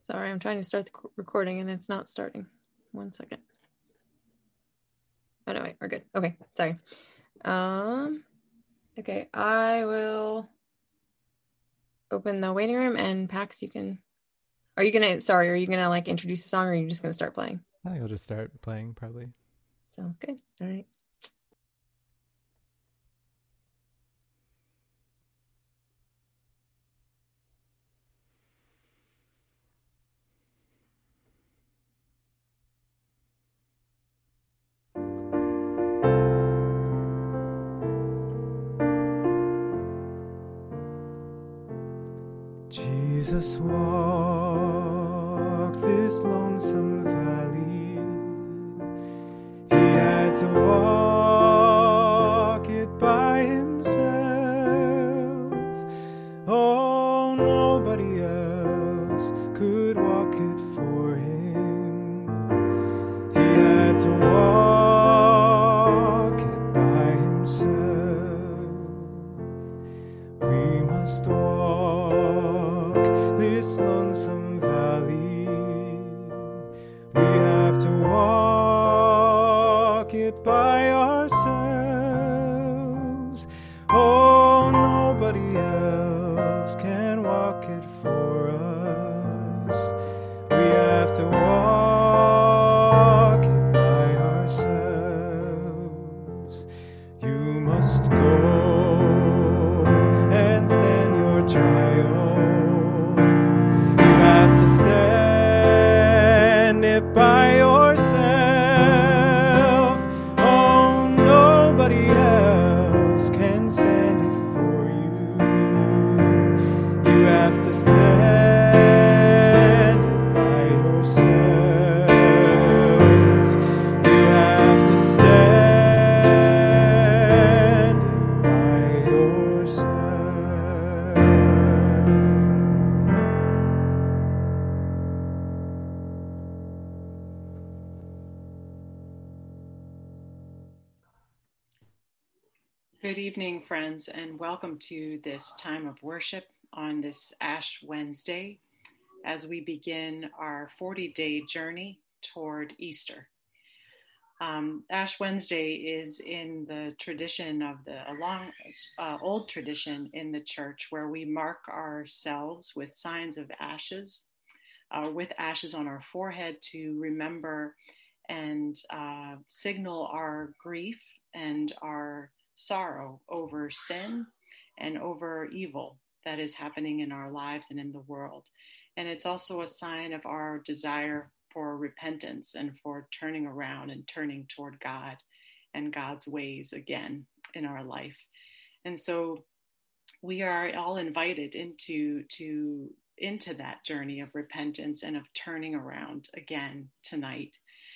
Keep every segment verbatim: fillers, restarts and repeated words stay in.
Sorry, I'm trying to start the recording and it's not starting. One second. Oh, no, wait, we're good. Okay, sorry. Um, okay, I will open the waiting room, and Pax, you can... Are you gonna, sorry, are you gonna like introduce the song, or are you just gonna start playing? I think I'll just start playing, probably. Sounds good. All right. Jesus walked this lonesome valley. He had to walk it by himself. Oh, nobody else could walk it for him. He had to walk it by himself. We must walk this lonesome valley. We have to walk it by ourselves. Oh, nobody else can walk it for us. We have to walk it by ourselves. You must go and stand your trial. To stand it by yourself. Oh, nobody else can stand it for you. You have to stand it by yourself. You have to stand it by yourself. Good evening, friends, and welcome to this time of worship on this Ash Wednesday as we begin our forty-day journey toward Easter. Um, Ash Wednesday is in the tradition of the a long, uh, old tradition in the church where we mark ourselves with signs of ashes, uh, with ashes on our forehead to remember and uh, signal our grief and our sorrow over sin and over evil that is happening in our lives and in the world. And it's also a sign of our desire for repentance and for turning around and turning toward God and God's ways again in our life. And so we are all invited into to into that journey of repentance and of turning around again tonight.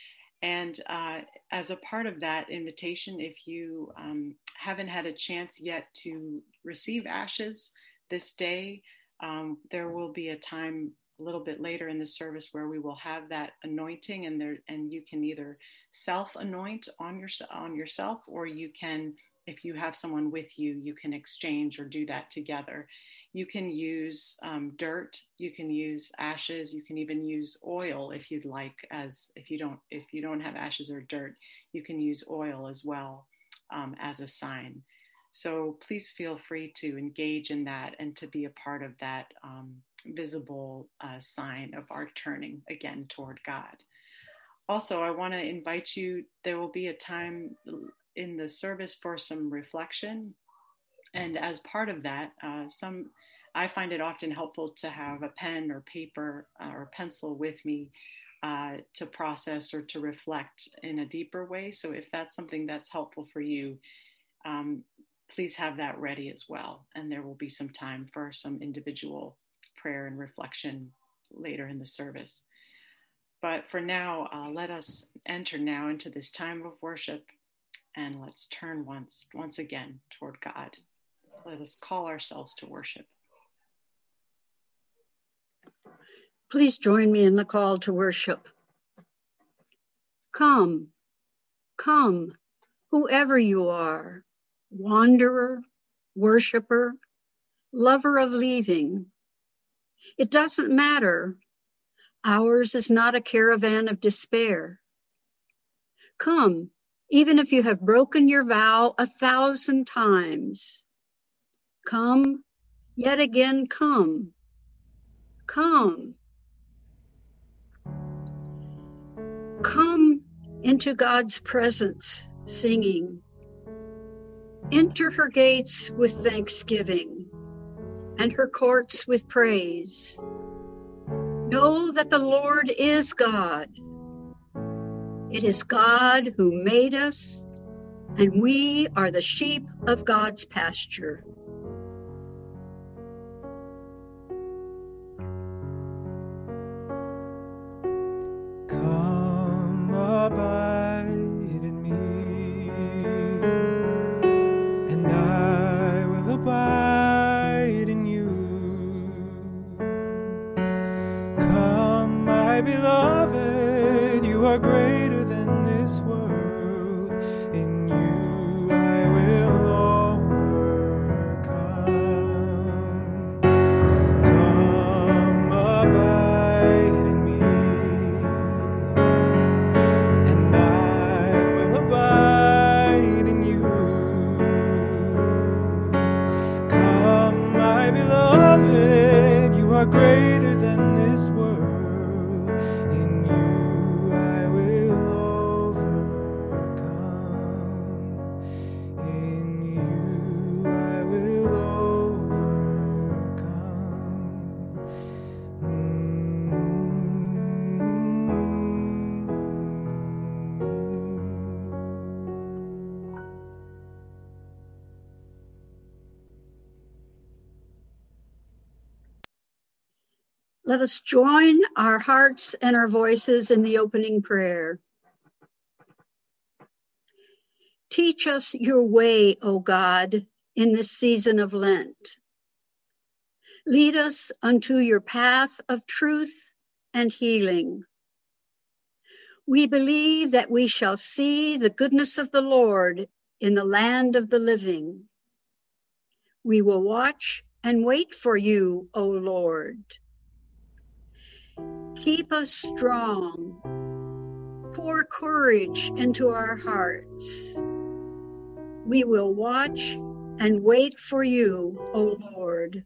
And uh, as a part of that invitation, if you um, haven't had a chance yet to receive ashes this day, um, there will be a time a little bit later in the service where we will have that anointing, and there, and you can either self-anoint on your on yourself, or you can, if you have someone with you, you can exchange or do that together. You can use um, dirt, you can use ashes, you can even use oil if you'd like, as if you don't if you don't have ashes or dirt, you can use oil as well um, as a sign. So please feel free to engage in that and to be a part of that um, visible uh, sign of our turning again toward God. Also, I want to invite you, there will be a time in the service for some reflection. And as part of that, uh, some I find it often helpful to have a pen or paper uh, or pencil with me uh, to process or to reflect in a deeper way. So if that's something that's helpful for you, um, please have that ready as well. And there will be some time for some individual prayer and reflection later in the service. But for now, uh, let us enter now into this time of worship, and let's turn once once again toward God. Let us call ourselves to worship. Please join me in the call to worship. Come, come, whoever you are, wanderer, worshiper, lover of leaving. It doesn't matter. Ours is not a caravan of despair. Come, even if you have broken your vow a thousand times. Come, yet again come. Come. Come into God's presence, singing. Enter her gates with thanksgiving and her courts with praise. Know that the Lord is God. It is God who made us, and we are the sheep of God's pasture. Come abide in me, and I will abide in you. Come, my beloved, you are greater than this world. In you I will overcome. Come abide in me, and I will abide in you. Come, my beloved, you are greater than this world. In you I will overcome. In you I will overcome. Let us join our hearts and our voices in the opening prayer. Teach us your way, O God, in this season of Lent. Lead us unto your path of truth and healing. We believe that we shall see the goodness of the Lord in the land of the living. We will watch and wait for you, O Lord. Keep us strong. Pour courage into our hearts. We will watch and wait for you, O Lord.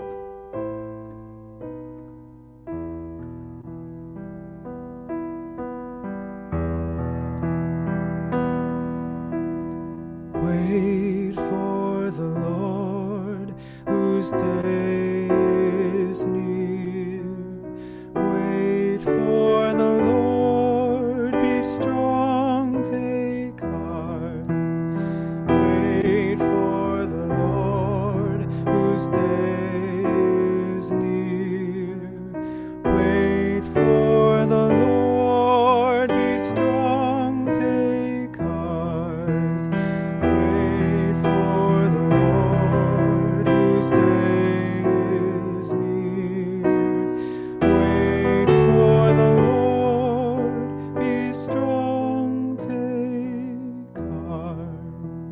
Wait for the Lord, whose day is near. Wait for the Lord, be strong, take heart. Wait for the Lord, whose day is near. Wait for the Lord, be strong, take heart. Wait for the Lord, whose day is near. Wait for the Lord, be strong, take heart.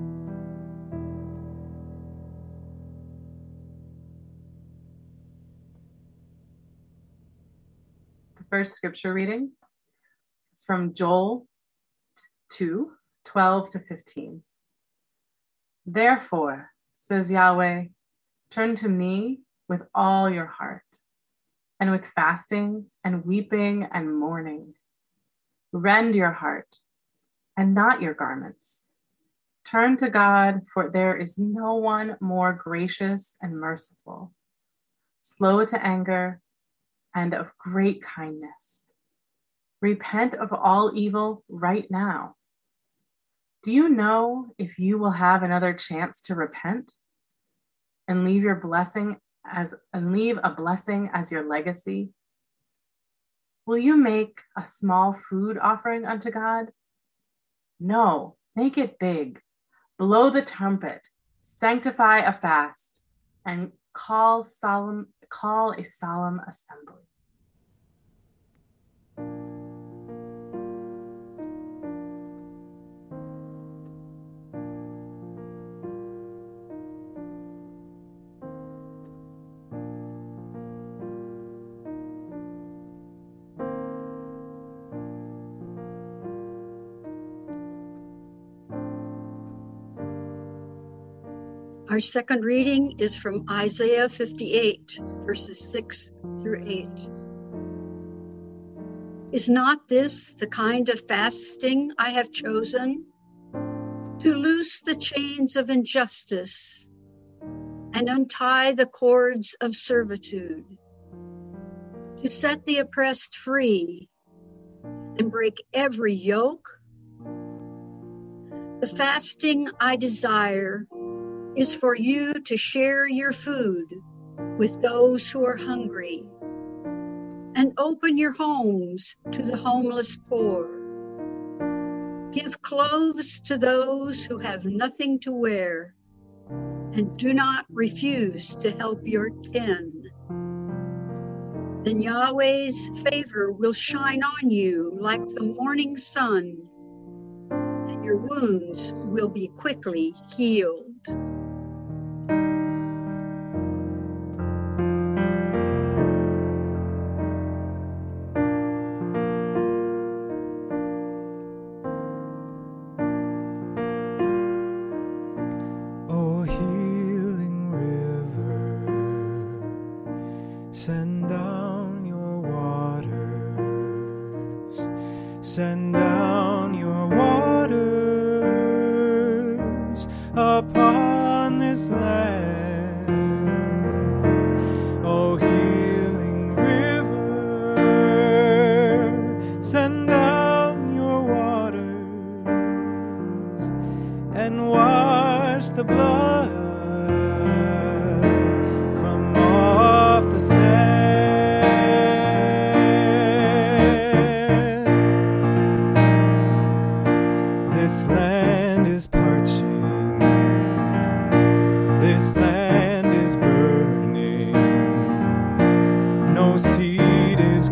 The first scripture reading is from Joel two, twelve to fifteen. Therefore, says Yahweh, turn to me with all your heart, and with fasting and weeping and mourning. Rend your heart and not your garments. Turn to God, for there is no one more gracious and merciful, slow to anger, and of great kindness. Repent of all evil right now. Do you know if you will have another chance to repent and leave your blessing as and leave a blessing as your legacy? Will you make a small food offering unto God? No, make it big. Blow the trumpet, sanctify a fast, and call solemn call a solemn assembly. Our second reading is from Isaiah fifty-eight, verses six through eight. Is not this the kind of fasting I have chosen? To loose the chains of injustice and untie the cords of servitude, to set the oppressed free and break every yoke? The fasting I desire is for you to share your food with those who are hungry and open your homes to the homeless poor. Give clothes to those who have nothing to wear, and do not refuse to help your kin. Then Yahweh's favor will shine on you like the morning sun, and your wounds will be quickly healed. O healing river, send down your waters, send down your waters upon this land. O healing river, send down your waters and wash the blood from off the sand. This land is parching, this land is burning, no seed is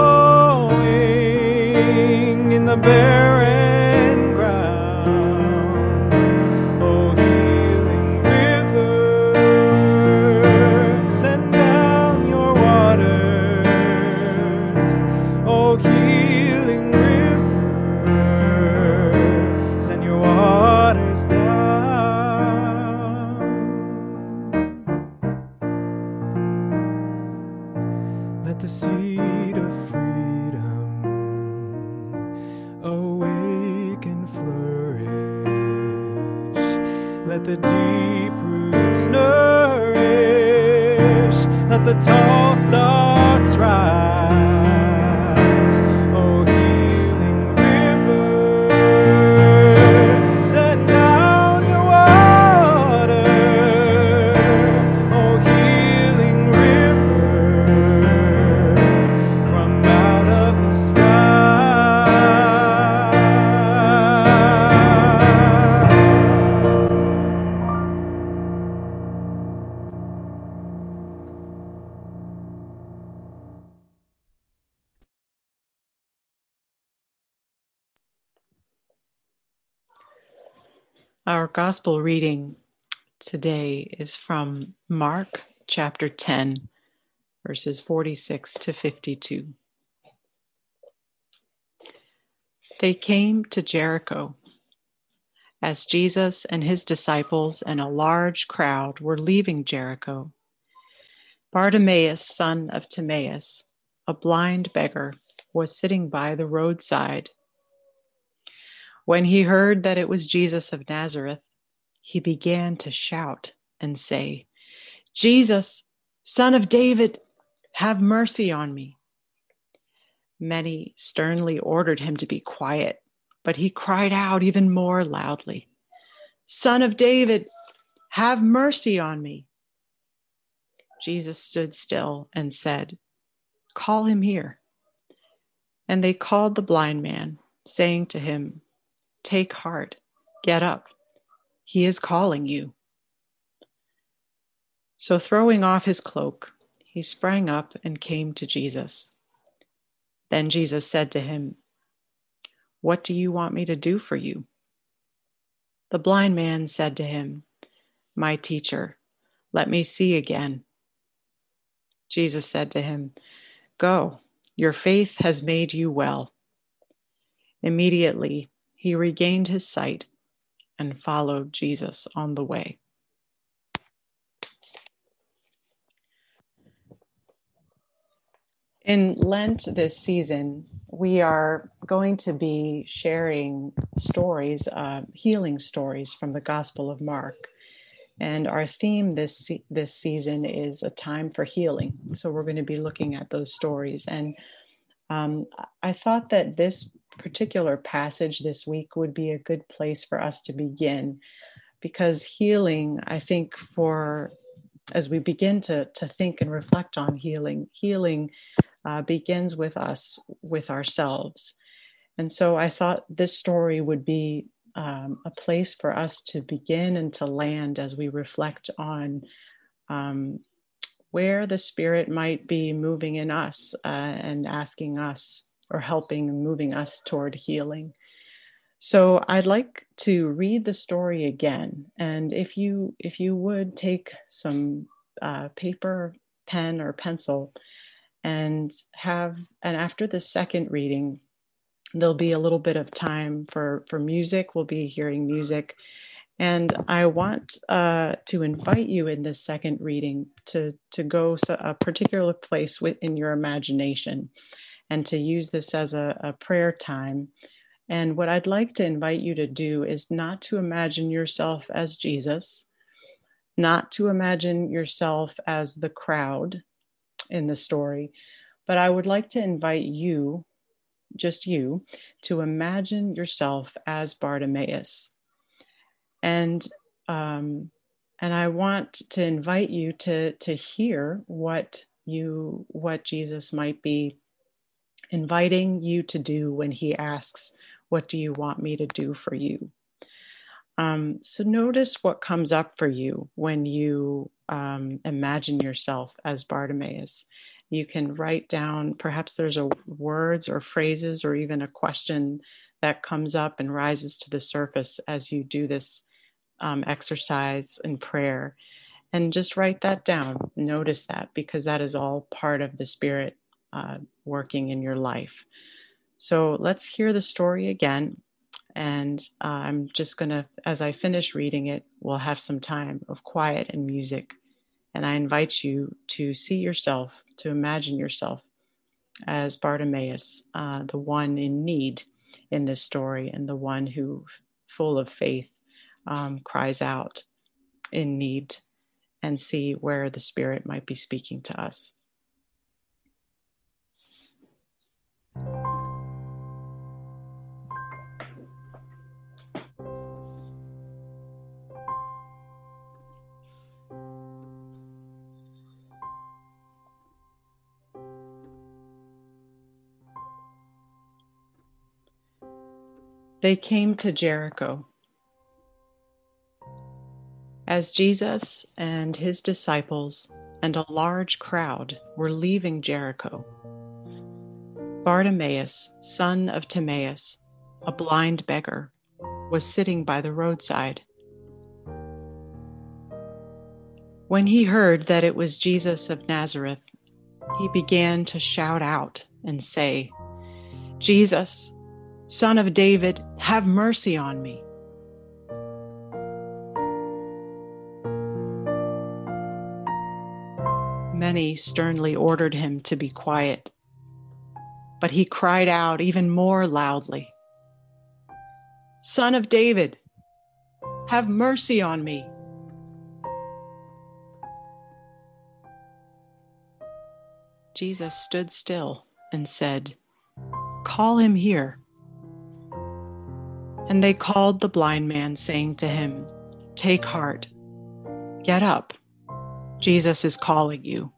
growing in the barren ground. O healing river, send down your waters. O healing river, send your waters down. Let the seed of freedom awake and flourish. Let the deep roots nourish. Let the tall stalks rise. O healing river, send down your water. O healing river, from out of the sky. Our gospel reading today is from Mark chapter ten, verses forty-six to fifty-two. They came to Jericho. As Jesus and his disciples and a large crowd were leaving Jericho, Bartimaeus, son of Timaeus, a blind beggar, was sitting by the roadside. When he heard that it was Jesus of Nazareth, he began to shout and say, "Jesus, Son of David, have mercy on me." Many sternly ordered him to be quiet, but he cried out even more loudly, "Son of David, have mercy on me." Jesus stood still and said, "Call him here." And they called the blind man, saying to him, "Take heart, get up. He is calling you." So throwing off his cloak, he sprang up and came to Jesus. Then Jesus said to him, "What do you want me to do for you?" The blind man said to him, "My teacher, let me see again." Jesus said to him, "Go, your faith has made you well." Immediately, he regained his sight and followed Jesus on the way. In Lent this season, we are going to be sharing stories, uh, healing stories from the Gospel of Mark. And our theme this se- this season is a time for healing. So we're going to be looking at those stories. And um, I thought that this particular passage this week would be a good place for us to begin, because healing, I think, for as we begin to, to think and reflect on healing, healing uh, begins with us, with ourselves. And so I thought this story would be um, a place for us to begin and to land as we reflect on um, where the Spirit might be moving in us uh, and asking us or helping and moving us toward healing. So I'd like to read the story again. And if you if you would take some uh, paper, pen, or pencil and have, and after the second reading, there'll be a little bit of time for, for music. We'll be hearing music. And I want uh, to invite you in this second reading to, to go a particular place within your imagination and to use this as a, a prayer time. And what I'd like to invite you to do is not to imagine yourself as Jesus, not to imagine yourself as the crowd in the story, but I would like to invite you, just you, to imagine yourself as Bartimaeus. And um, and I want to invite you to to hear what you what Jesus might be inviting you to do when he asks, "What do you want me to do for you?" Um, so notice what comes up for you when you um, imagine yourself as Bartimaeus. You can write down, perhaps there's a words or phrases or even a question that comes up and rises to the surface as you do this um, exercise and prayer. And just write that down. Notice that, because that is all part of the Spirit uh, working in your life. So let's hear the story again. And uh, I'm just going to, as I finish reading it, we'll have some time of quiet and music. And I invite you to see yourself, to imagine yourself as Bartimaeus, uh, the one in need in this story, and the one who, full of faith, um, cries out in need, and see where the Spirit might be speaking to us. They came to Jericho. As Jesus and his disciples and a large crowd were leaving Jericho, Bartimaeus, son of Timaeus, a blind beggar, was sitting by the roadside. When he heard that it was Jesus of Nazareth, he began to shout out and say, "Jesus, Son of David, have mercy on me." Many sternly ordered him to be quiet, but he cried out even more loudly, "Son of David, have mercy on me." Jesus stood still and said, "Call him here." And they called the blind man, saying to him, "Take heart, get up, Jesus is calling you."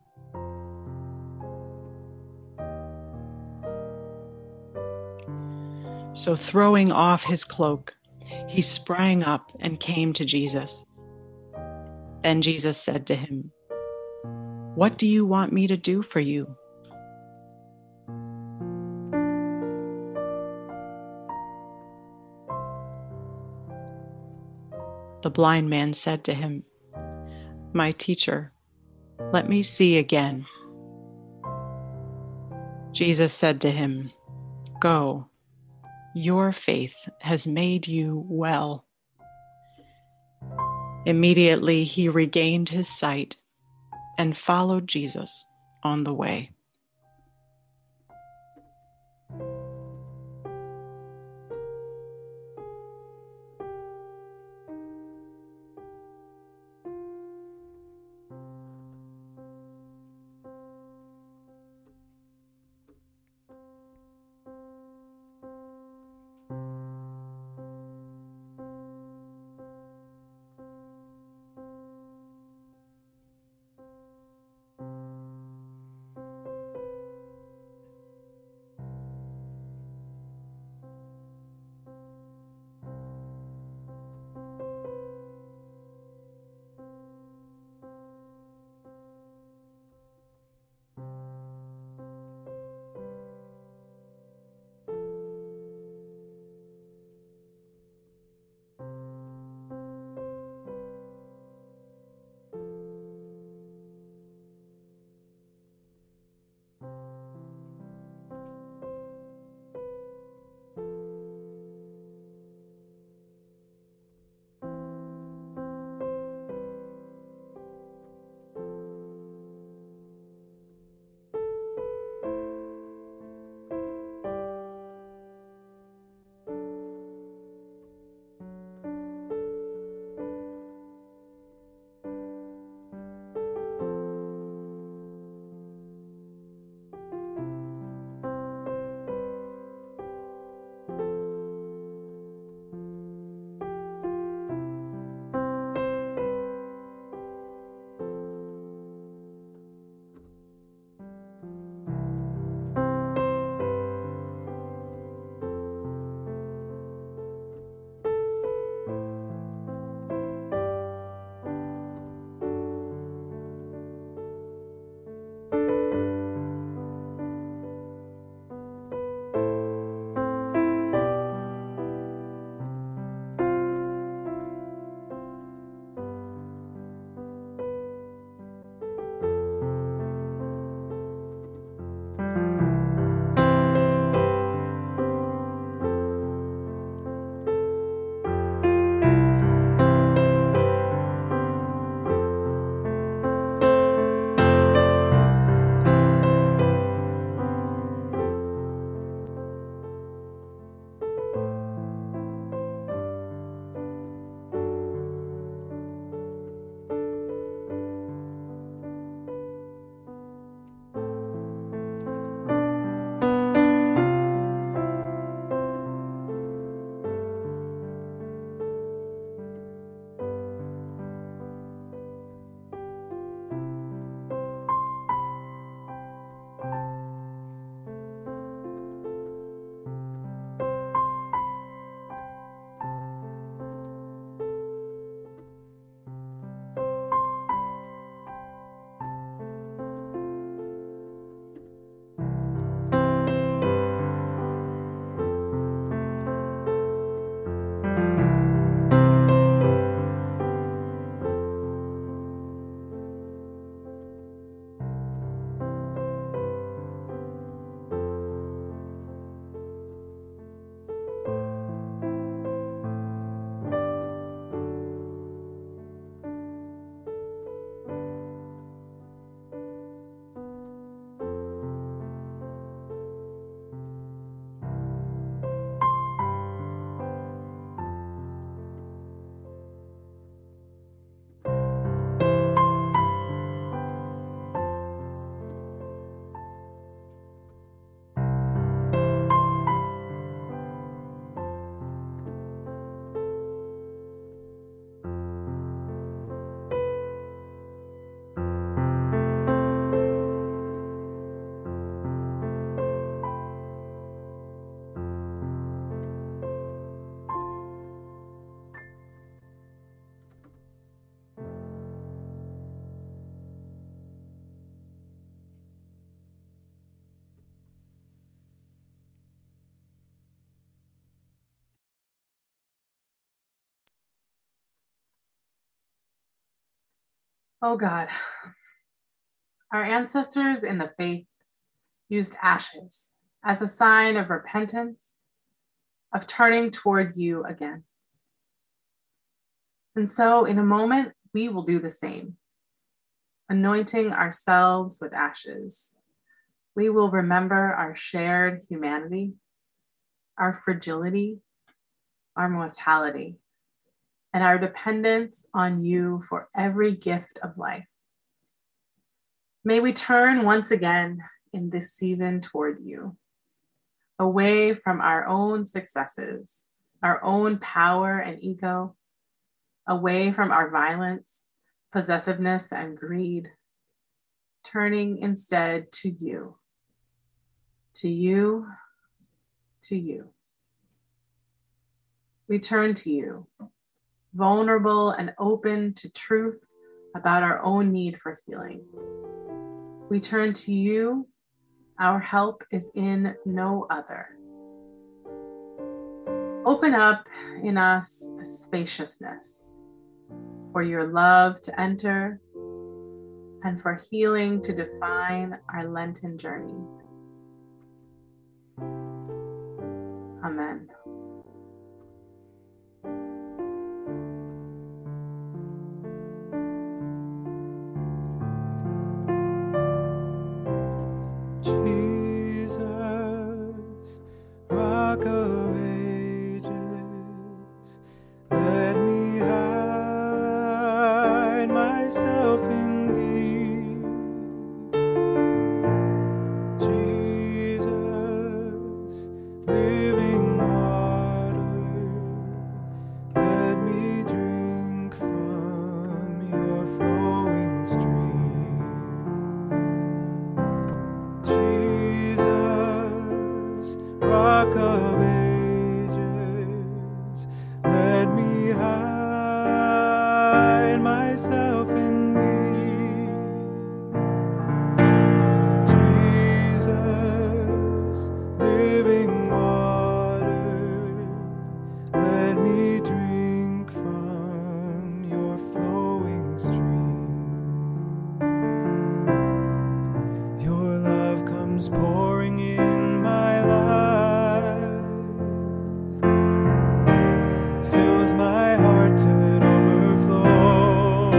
So throwing off his cloak, he sprang up and came to Jesus. Then Jesus said to him, "What do you want me to do for you?" The blind man said to him, "My teacher, let me see again." Jesus said to him, "Go, your faith has made you well." Immediately he regained his sight and followed Jesus on the way. Oh God, our ancestors in the faith used ashes as a sign of repentance, of turning toward you again. And so in a moment, we will do the same, anointing ourselves with ashes. We will remember our shared humanity, our fragility, our mortality, and our dependence on you for every gift of life. May we turn once again in this season toward you, away from our own successes, our own power and ego, away from our violence, possessiveness, and greed, turning instead to you, to you, to you. We turn to you, vulnerable and open to truth about our own need for healing. We turn to you. Our help is in no other. Open up in us a spaciousness for your love to enter and for healing to define our Lenten journey. Amen. Jesus, Rock of Ages, let me hide myself in thee. Jesus, living water, let me drink from your flowing stream. Jesus, Rock of Ages, let me hide myself in thee. Jesus, living water, let me drink from your flowing stream. Your love comes pouring in my life, fills my heart till it overflows.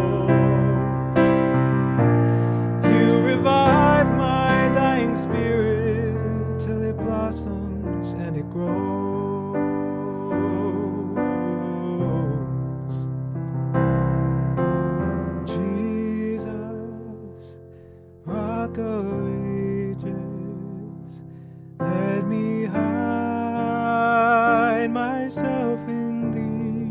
You revive my dying spirit till it blossoms and it grows. Jesus, Rock of Ages, let me hide myself in thee.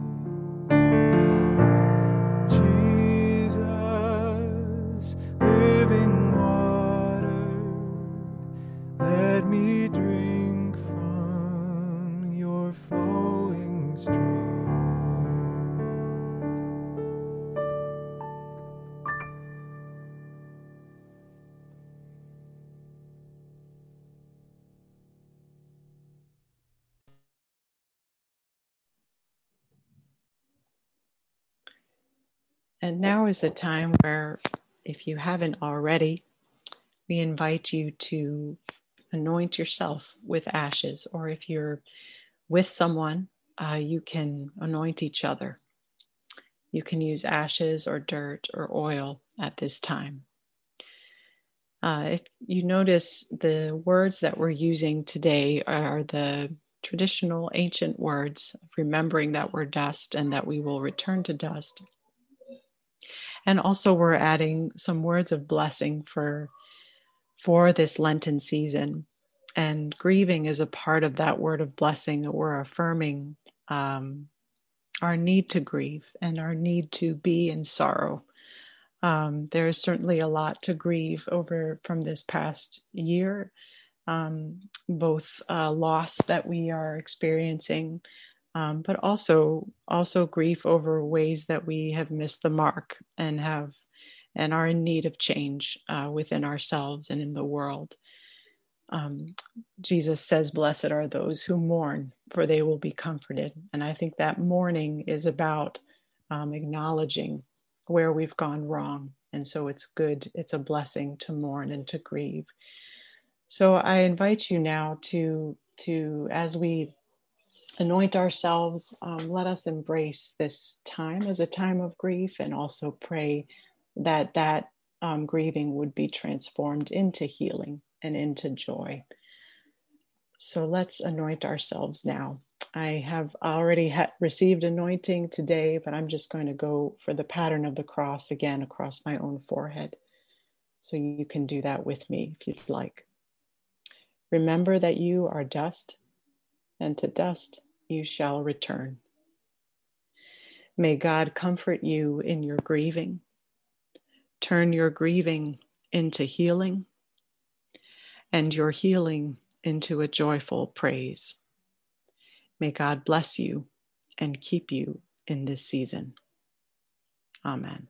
Jesus, living water, let me drink from your flowing stream. And now is the time where, if you haven't already, we invite you to anoint yourself with ashes, or if you're with someone, uh, you can anoint each other. You can use ashes or dirt or oil at this time. Uh, if you notice, the words that we're using today are the traditional ancient words, remembering that we're dust and that we will return to dust. And also we're adding some words of blessing for, for this Lenten season. And grieving is a part of that word of blessing that we're affirming um, our need to grieve and our need to be in sorrow. Um, there is certainly a lot to grieve over from this past year, um, both uh, loss that we are experiencing, um, but also also grief over ways that we have missed the mark and have and are in need of change uh, within ourselves and in the world. Um, Jesus says, "Blessed are those who mourn, for they will be comforted." And I think that mourning is about um, acknowledging where we've gone wrong. And so it's good, it's a blessing to mourn and to grieve. So I invite you now to, to as we anoint ourselves, um, let us embrace this time as a time of grief, and also pray that that um, grieving would be transformed into healing and into joy. So let's anoint ourselves now. I have already ha- received anointing today, but I'm just going to go for the pattern of the cross again across my own forehead. So you can do that with me if you'd like. Remember that you are dust, and to dust you shall return. May God comfort you in your grieving. Turn your grieving into healing, and your healing into a joyful praise. May God bless you and keep you in this season. Amen.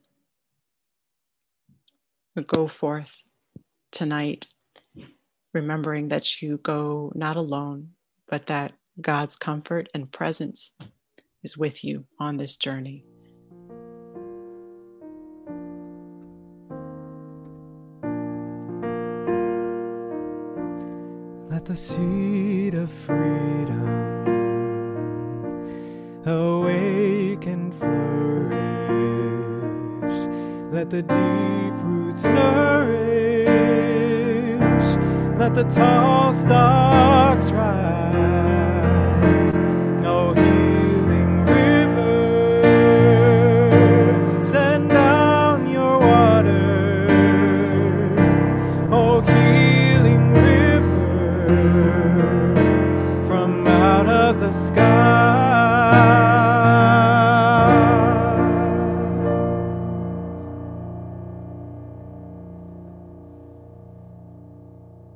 Go forth tonight, remembering that you go not alone, but that God's comfort and presence is with you on this journey. Let the seed of freedom awake and flourish. Let the deep roots nourish. Let the tall stalks rise.